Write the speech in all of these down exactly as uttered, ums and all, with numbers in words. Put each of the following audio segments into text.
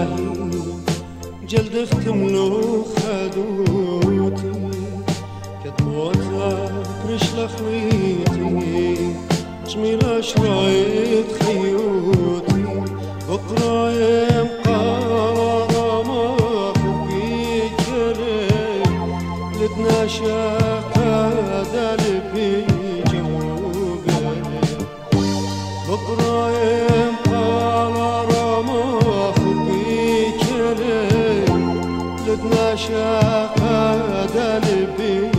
جلد اختملو خدوتي كدبوتا برشلة خويتي جميلة شرايط خيوتي بقرايم قرارة ما خبي كلي لدنا شاكا دالبي جوبي بقرايم قرارة ما خبي كلي لدنا شاكا دالبي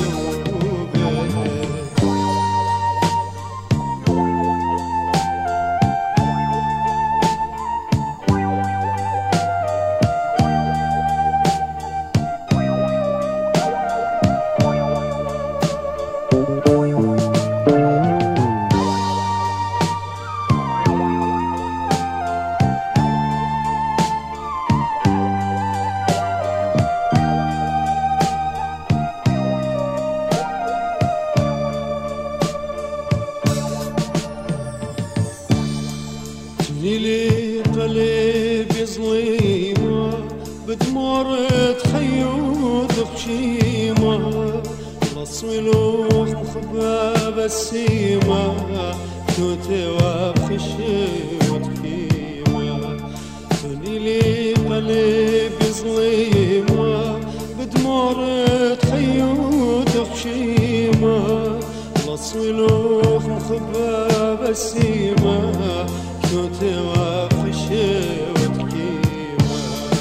ليلي قلبي ظليمة بدمرة خيوط بشيمة رسمي لوخ مخبى بسيمة توتي وابخشي وتكيمة ليلي قلبي ظليمة بدمرة خيوط بشيمة رسمي لوخ مخبى بسيمة توتي وابخشي وتكيمة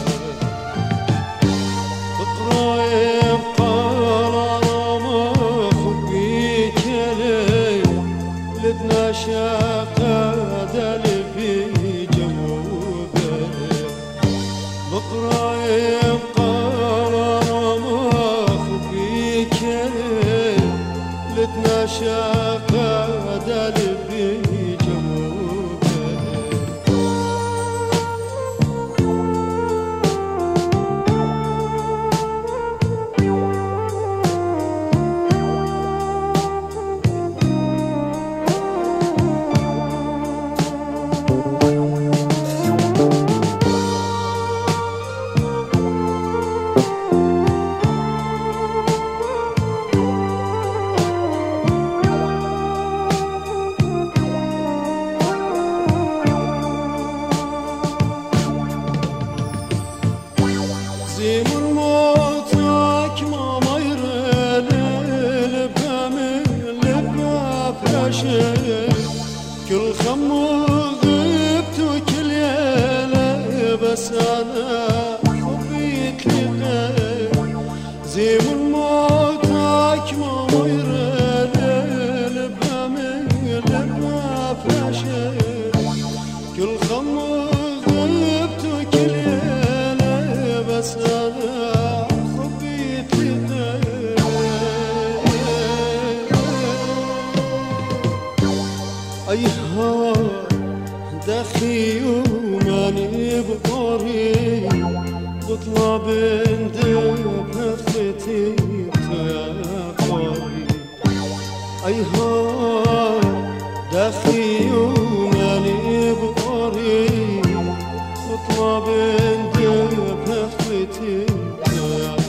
بقرايم قرارة ما خبي كلي لدنا شاقة دالبي جوبي بقرايم قرارة ما خبي كلي لدنا شاقة دالبي جوبي زين موتك ما مير للبا من لبا فراشي كل خم غبت وكل ليلة بس أنا حبيت لقيت زين موتك ما مير للبا من لبا فراشي كل خم غبت وكل ليلة بس أنا حبيت لقيت أي هوا دخي وماني بقاري بطلع بندب نفتي يا قاري أي هوا دخي وماني بقاري بطلع بندب نفتي يا